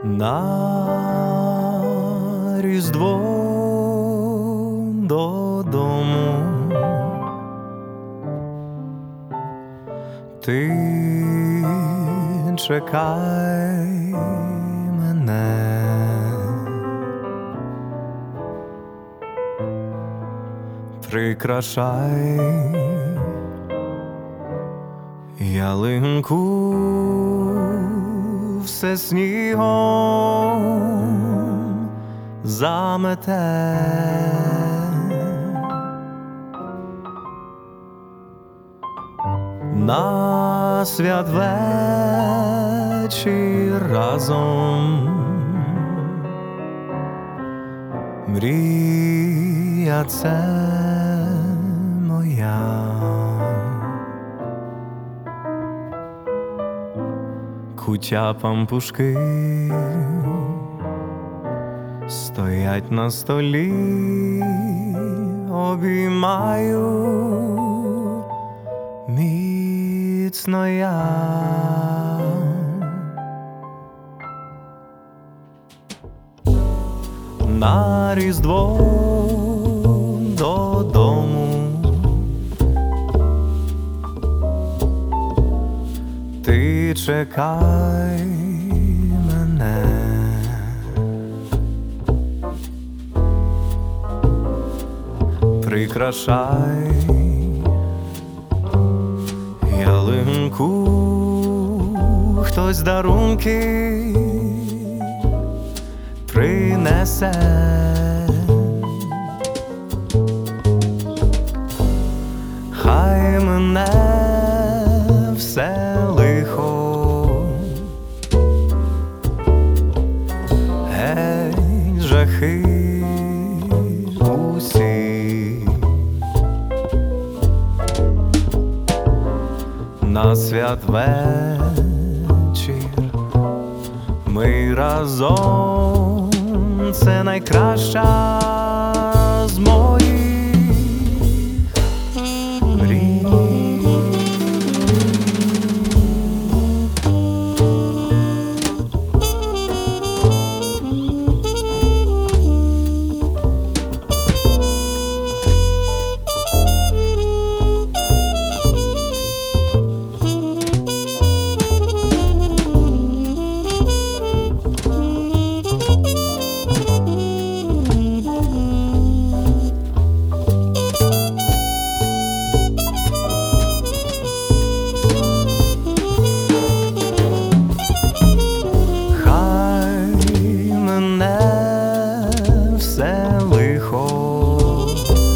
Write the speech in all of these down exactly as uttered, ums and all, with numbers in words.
На Різдво додому ти чекай мене, прикрашай ялинку все снігом замете. На святвечір разом мрія це моя, куття пампушки стоять на столі, обіймаю міцно я. На Різдво додому ти чекай мене, прикрашай ялинку, хтось дарунки принесе. Хай мене все лихо, геть жахи усі. На святвечір ми разом, це найкраща з моїх мрій. Все лихо,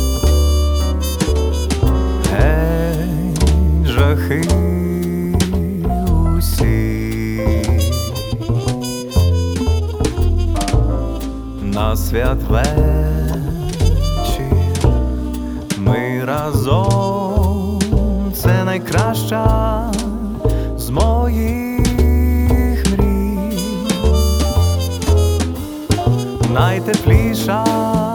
геть жахи усі. На святвечір ми разом, це найкраща з моїх мрій, найтепліша